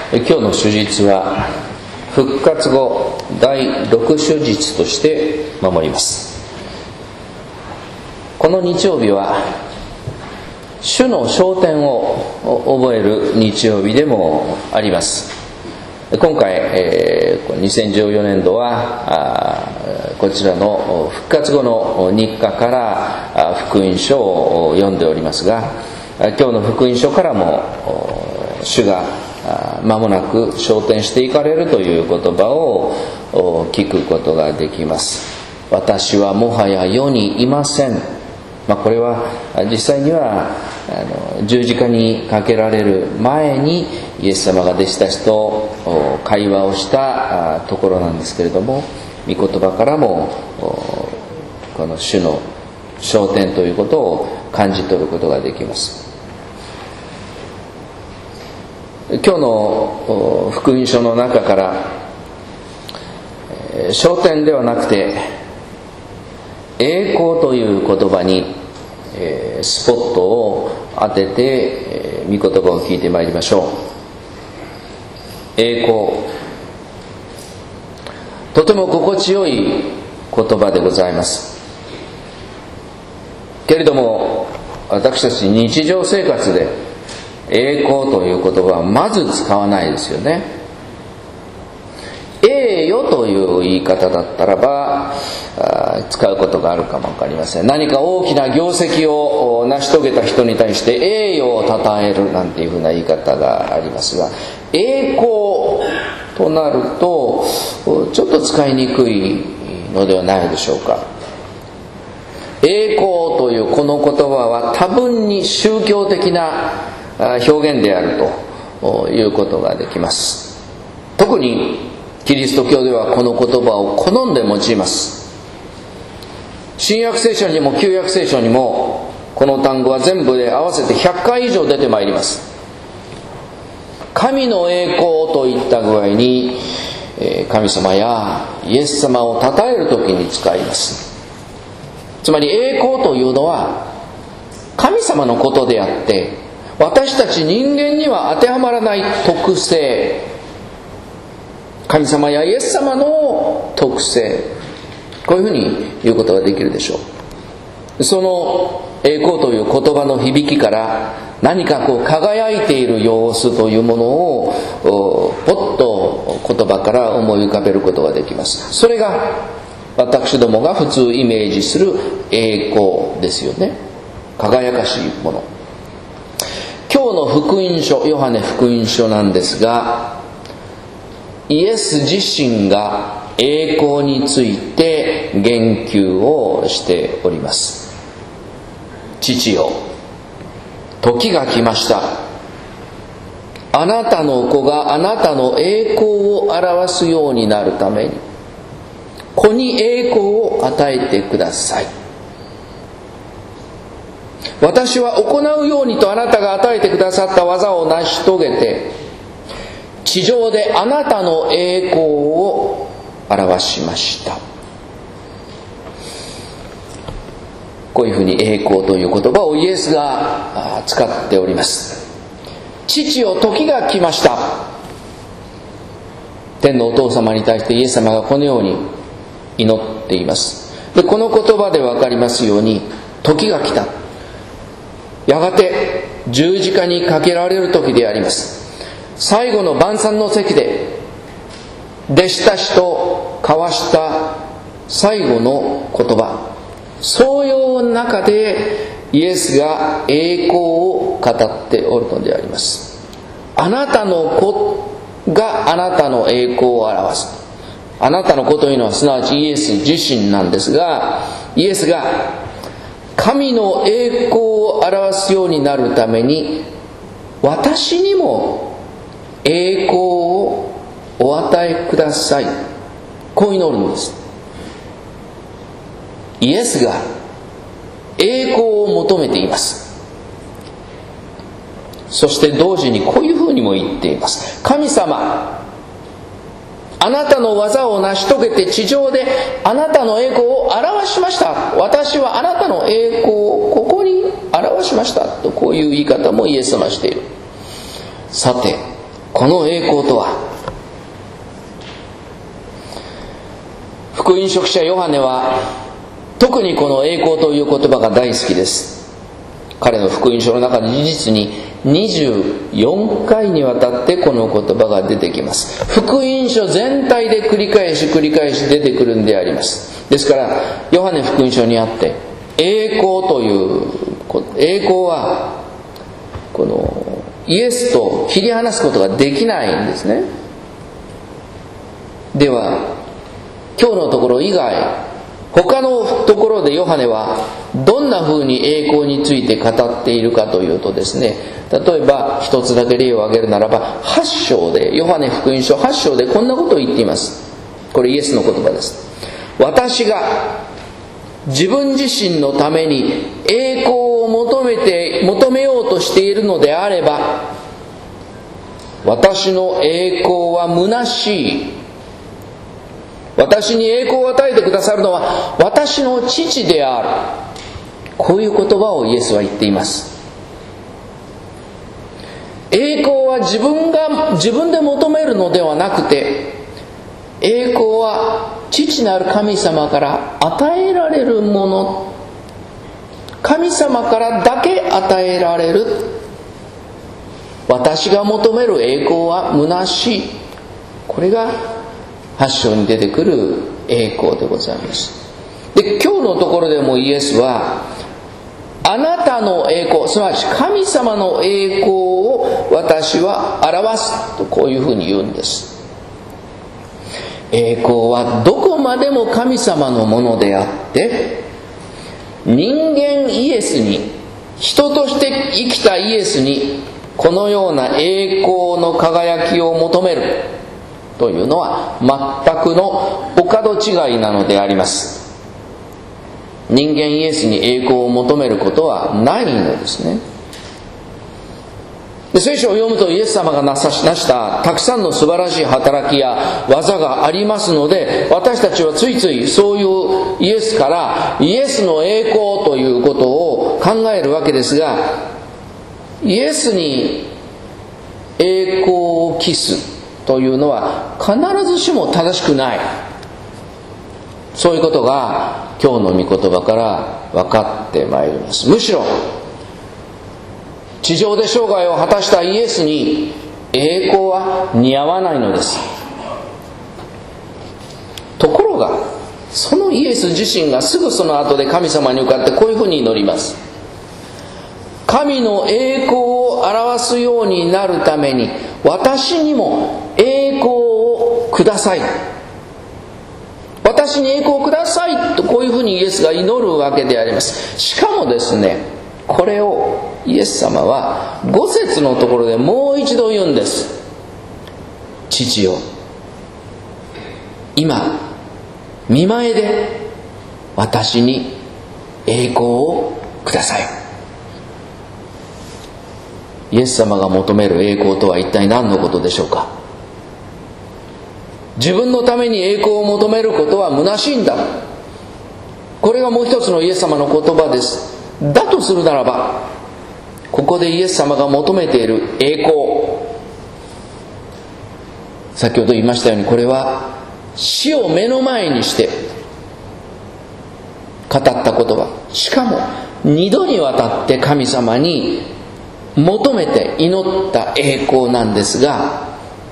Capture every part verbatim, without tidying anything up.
今日の主日は復活後第六主日として守ります。この日曜日は主の昇天を覚える日曜日でもあります。今回、えー、にせんじゅうよねんどはこちらの復活後の日課から福音書を読んでおりますが、今日の福音書からも主が間もなく昇天していかれるという言葉を聞くことができます。私はもはや世にいません。まあ、これは実際にはあの十字架にかけられる前にイエス様が弟子たちと会話をしたところなんですけれども、御言葉からもこの主の昇天ということを感じ取ることができます。今日の福音書の中から昇天ではなくて栄光という言葉にスポットを当てて御言葉を聞いてまいりましょう。栄光、とても心地よい言葉でございます。けれども私たち日常生活で栄光という言葉はまず使わないですよね。栄誉という言い方だったらば使うことがあるかもわかりません。何か大きな業績を成し遂げた人に対して栄誉をたたえるなんていうふうな言い方がありますが、栄光となるとちょっと使いにくいのではないでしょうか。栄光というこの言葉は多分に宗教的な表現であるということができます。特にキリスト教ではこの言葉を好んで用います。新約聖書にも旧約聖書にもこの単語は全部で合わせてひゃっかい以上出てまいります。神の栄光といった具合に神様やイエス様を称えるときに使います。つまり栄光というのは神様のことであって私たち人間には当てはまらない特性、神様やイエス様の特性、こういうふうに言うことができるでしょう。その栄光という言葉の響きから何かこう輝いている様子というものをポッと言葉から思い浮かべることができます。それが私どもが普通イメージする栄光ですよね。輝かしいもの。今日の福音書、ヨハネ福音書なんですが、イエス自身が栄光について言及をしております。父よ、時が来ました。あなたの子があなたの栄光を表すようになるために、子に栄光を与えてください。私は行うようにとあなたが与えてくださった技を成し遂げて、地上であなたの栄光を表しました。こういうふうに栄光という言葉をイエスが使っております。父よ、時が来ました。天のお父様に対してイエス様がこのように祈っています。で、この言葉で分かりますように、時が来た。やがて十字架にかけられる時であります。最後の晩餐の席で弟子たちと交わした最後の言葉、相応の中でイエスが栄光を語っておるのであります。あなたの子があなたの栄光を表す。あなたの子というのはすなわちイエス自身なんですが、イエスが神の栄光を表すようになるために私にも栄光をお与えください、こう祈るのです。イエスが栄光を求めています。そして同時にこういうふうにも言っています。神様、あなたの技を成し遂げて地上であなたの栄光を表しました。私はあなたの栄光をここに表しましたと、こういう言い方もイエス様している。さて、 この栄光とは。福音書記者ヨハネは特にこの栄光という言葉が大好きです。彼の福音書の中に実ににじゅうよんかいにわたってこの言葉が出てきます。福音書全体で繰り返し繰り返し出てくるんであります。ですからヨハネ福音書にあって栄光という栄光はこのイエスと切り離すことができないんですね。では今日のところ以外他のところでヨハネはどんな風に栄光について語っているかというとですね、例えば一つだけ例を挙げるならばはち章で、ヨハネ福音書はち章でこんなことを言っています。これイエスの言葉です。私が自分自身のために栄光を求めて求めようとしているのであれば、私の栄光は虚しい。私に栄光を与えてくださるのは私の父である。こういう言葉をイエスは言っています。栄光は自分が自分で求めるのではなくて、栄光は父なる神様から与えられるもの、神様からだけ与えられる。私が求める栄光は虚しい。これがはち章に出てくる栄光でございます。で、今日のところでもイエスはあなたの栄光、すなわち神様の栄光を私は表すとこういうふうに言うんです。栄光はどこまでも神様のものであって、人間イエスに、人として生きたイエスにこのような栄光の輝きを求めるというのは全くのお門違いなのであります。人間イエスに栄光を求めることはないのですね。で、聖書を読むとイエス様がなさなしたたくさんの素晴らしい働きや技がありますので、私たちはついついそういうイエスからイエスの栄光ということを考えるわけですが、イエスに栄光を期すというのは必ずしも正しくない。そういうことが今日の御言葉から分かってまいります。むしろ地上で生涯を果たしたイエスに栄光は似合わないのです。ところがそのイエス自身がすぐその後で神様に向かってこういうふうに祈ります。神の栄光を表すようになるために私にも栄光をください。私に栄光をくださいとこういうふうにイエスが祈るわけであります。しかもですね、これをイエス様はご節のところでもう一度言うんです。父よ、今御前で私に栄光をください。イエス様が求める栄光とは一体何のことでしょうか。自分のために栄光を求めることは虚しいんだ。これがもう一つのイエス様の言葉です。だとするならば、ここでイエス様が求めている栄光、先ほど言いましたように、これは死を目の前にして語った言葉、しかも二度にわたって神様に求めて祈った栄光なんですが、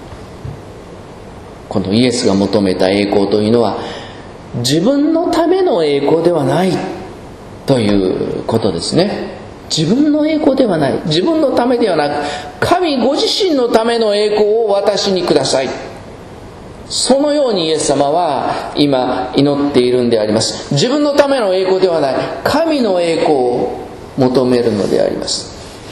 このイエスが求めた栄光というのは自分のための栄光ではないということですね。自分の栄光ではない、自分のためではなく、神ご自身のための栄光を私にください。そのようにイエス様は今祈っているんであります。自分のための栄光ではない、神の栄光を求めるのであります。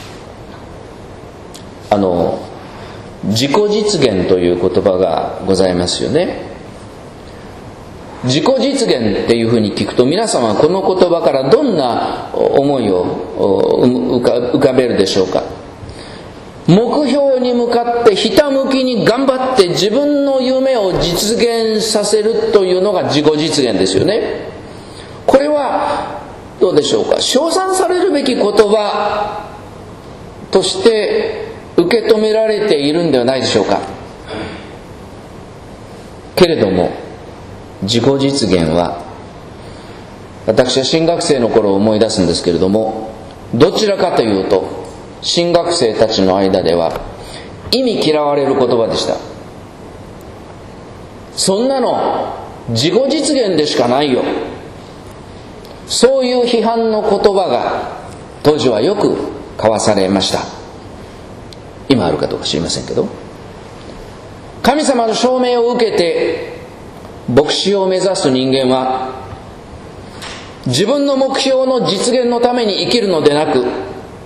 あの自己実現という言葉がございますよね。自己実現っていうふうに聞くと、皆さんはこの言葉からどんな思いを浮かべるでしょうか。目標に向かってひたむきに頑張って自分の夢を実現させるというのが自己実現ですよね。これはどうでしょうか。称賛されるべき言葉として受け止められているんではないでしょうか。けれども自己実現は、私は新学生の頃を思い出すんですけれども、どちらかというと新学生たちの間では意味嫌われる言葉でした。そんなの自己実現でしかないよ、そういう批判の言葉が当時はよく交わされました。今あるかどうか知りませんけど、神様の証明を受けて牧師を目指す人間は、自分の目標の実現のために生きるのでなく、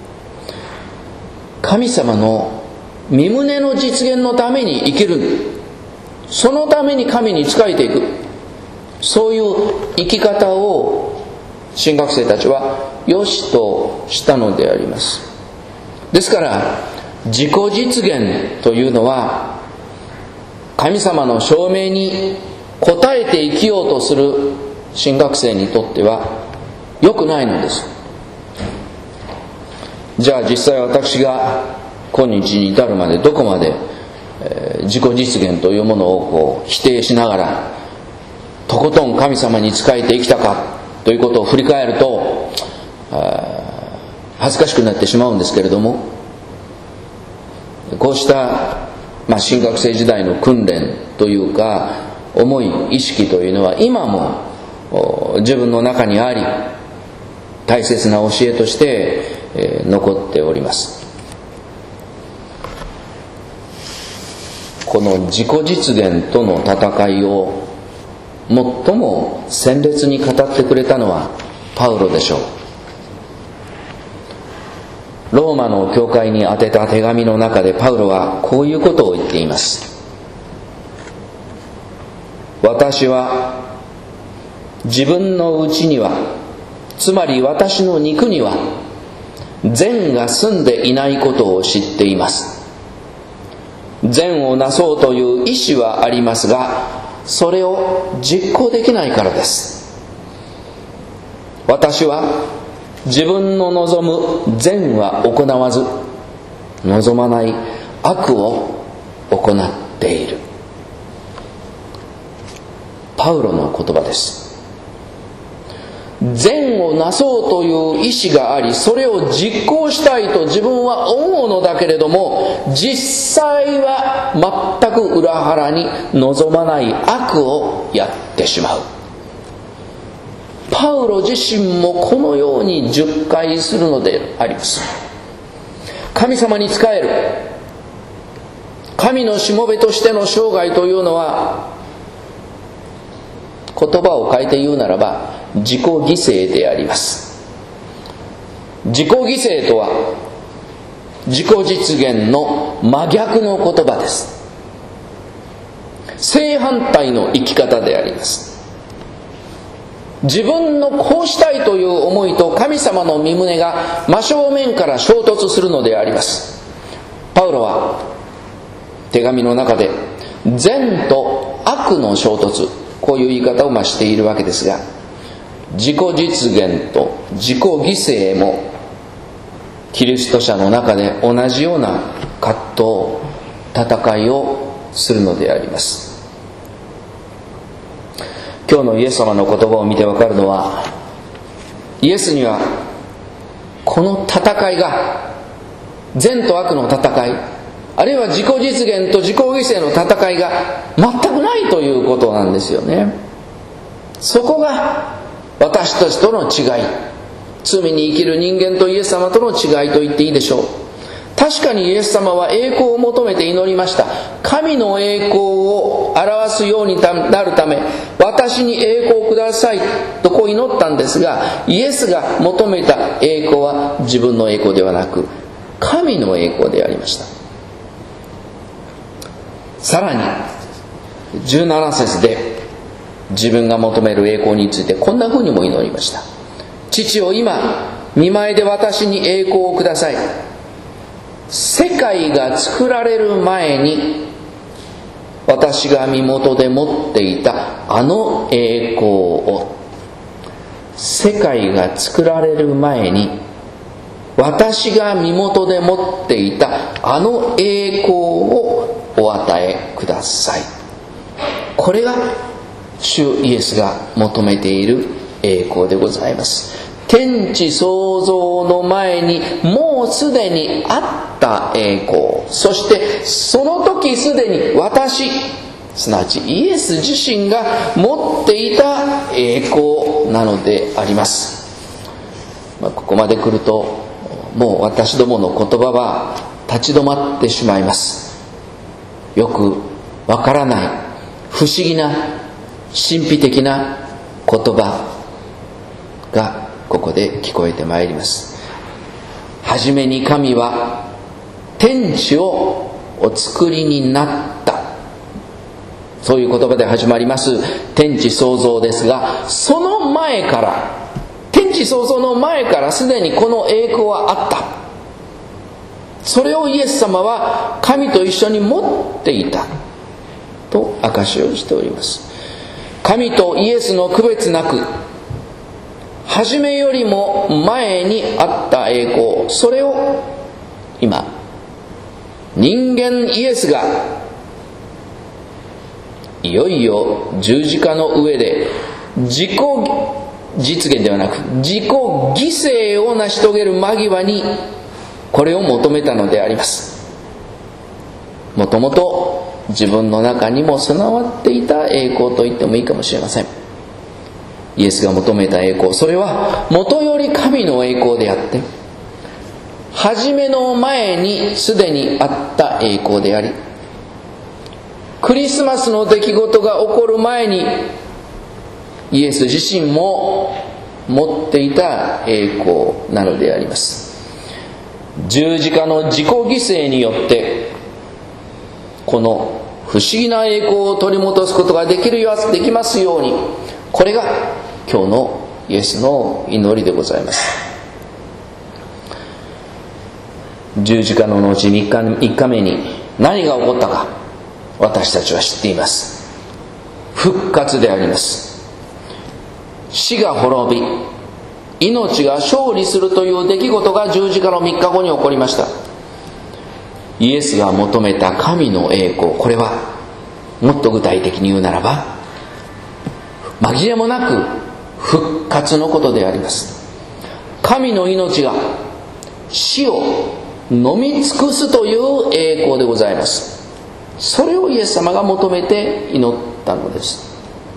神様の御胸の実現のために生きる、そのために神に仕えていく、そういう生き方を新学生たちは良しとしたのであります。ですから自己実現というのは、神様の証明に応えて生きようとする新学生にとっては良くないのです。じゃあ実際私が今日に至るまでどこまで、えー、自己実現というものをこう否定しながらとことん神様に仕えて生きたかということを振り返ると、恥ずかしくなってしまうんですけれども、こうした、まあ、新学生時代の訓練というか思い意識というのは今も自分の中にあり、大切な教えとして、えー、残っております。この自己実現との戦いを最も鮮烈に語ってくれたのはパウロでしょう。ローマの教会に宛てた手紙の中でパウロはこういうことを言っています。私は自分のうちには、つまり私の肉には善が住んでいないことを知っています。善をなそうという意志はありますが、それを実行できないからです。私は自分の望む善は行わず、望まない悪を行っている。パウロの言葉です。善をなそうという意志があり、それを実行したいと自分は思うのだけれども、実際は全く裏腹に望まない悪をやってしまう。パウロ自身もこのように述懐するのであります。神様に仕える、神のしもべとしての生涯というのは、言葉を変えて言うならば自己犠牲であります。自己犠牲とは自己実現の真逆の言葉です。正反対の生き方であります。自分のこうしたいという思いと神様の御胸が真正面から衝突するのであります。パウロは手紙の中で善と悪の衝突、こういう言い方をましているわけですが、自己実現と自己犠牲もキリスト者の中で同じような葛藤、戦いをするのであります。今日のイエス様の言葉を見てわかるのは、イエスにはこの戦いが、善と悪の戦い、あるいは自己実現と自己犠牲の戦いが全くないということなんですよね。そこが私たちとの違い、罪に生きる人間とイエス様との違いと言っていいでしょう。確かにイエス様は栄光を求めて祈りました。神の栄光を表すようになるため、私に栄光をくださいとこう祈ったんですが、イエスが求めた栄光は自分の栄光ではなく、神の栄光でありました。さらにじゅうなな節で自分が求める栄光についてこんな風にも祈りました。父を今御前で私に栄光をください。世界が作られる前に私が身元で持っていたあの栄光を、世界が作られる前に私が身元で持っていたあの栄光をお与えください。これが主イエスが求めている栄光でございます。天地創造の前にもうすでにあった栄光、そしてその時すでに私、すなわちイエス自身が持っていた栄光なのであります。まあ、ここまで来るともう私どもの言葉は立ち止まってしまいます。よくわからない不思議な神秘的な言葉がここで聞こえてまいります。はじめに神は天地をお作りになった、そういう言葉で始まります天地創造ですが、その前から、天地創造の前からすでにこの栄光はあった。それをイエス様は神と一緒に持っていたと証しをしております。神とイエスの区別なく、初めよりも前にあった栄光、それを今人間イエスがいよいよ十字架の上で自己実現ではなく自己犠牲を成し遂げる間際にこれを求めたのであります。もともと自分の中にも備わっていた栄光と言ってもいいかもしれません。イエスが求めた栄光、それはもとより神の栄光であって、初めの前にすでにあった栄光であり、クリスマスの出来事が起こる前にイエス自身も持っていた栄光なのであります。十字架の自己犠牲によってこの不思議な栄光を取り戻すことができるようできますように、これが今日のイエスの祈りでございます。十字架の後みっかめに何が起こったか私たちは知っています。復活であります。死が滅び命が勝利するという出来事が十字架のみっかごに起こりました。イエスが求めた神の栄光、これはもっと具体的に言うならば紛れもなく復活のことであります。神の命が死を飲み尽くすという栄光でございます。それをイエス様が求めて祈ったのです。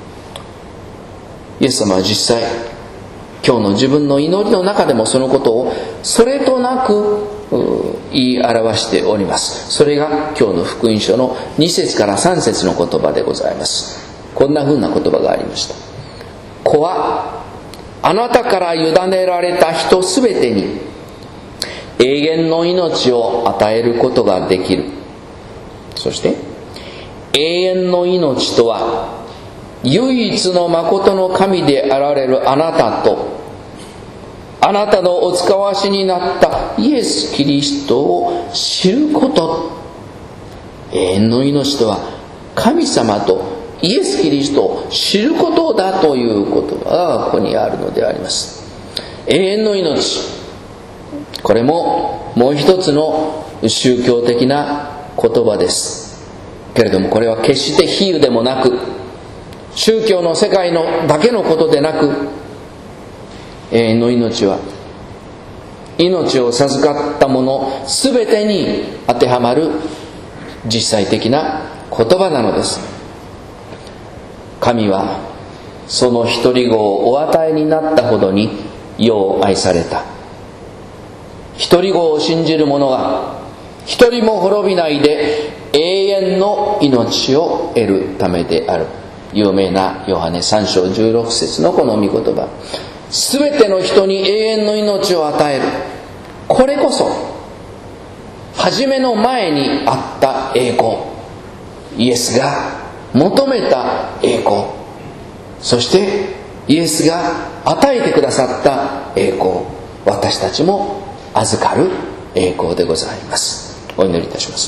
イエス様は実際今日の自分の祈りの中でもそのことをそれとなく言い表しております。それが今日の福音書のに節からさん節の言葉でございます。こんな風な言葉がありました。子はあなたから委ねられた人すべてに永遠の命を与えることができる。そして永遠の命とは唯一の誠の神であられるあなたとあなたのお使わしになったイエス・キリストを知ること。永遠の命とは神様とイエス・キリストを知ることだという言葉がここにあるのであります。永遠の命、これももう一つの宗教的な言葉ですけれども、これは決して比喩でもなく宗教の世界のだけのことでなく、永遠の命は命を授かったもの全てに当てはまる実際的な言葉なのです。神はその一人子をお与えになったほどに世を愛された。一人子を信じる者が一人も滅びないで永遠の命を得るためである。有名なヨハネさん章じゅうろく節のこの御言葉、すべての人に永遠の命を与える。これこそ初めの前にあった栄光、イエスが求めた栄光、そしてイエスが与えてくださった栄光、私たちも預かる栄光でございます。お祈りいたします。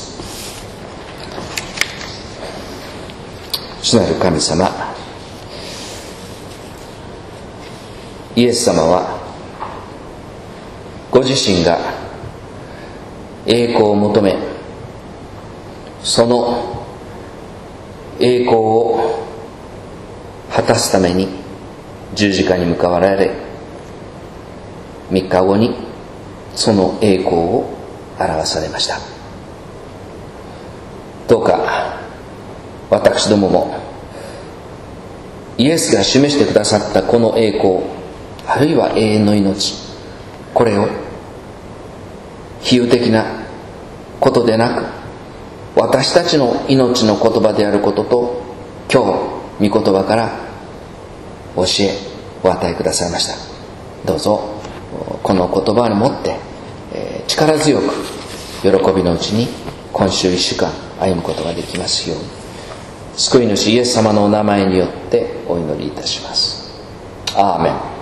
主なる神様、イエス様はご自身が栄光を求め、その栄光を果たすために十字架に向かわれ、三日後にその栄光を表されました。どうか私どももイエスが示してくださったこの栄光、あるいは永遠の命、これを比喩的なことでなく、私たちの命の言葉であることと、今日御言葉から教えお与えくださいました。どうぞこの言葉にもって力強く喜びのうちに今週一週間歩むことができますように、救い主イエス様のお名前によってお祈りいたします。アーメン。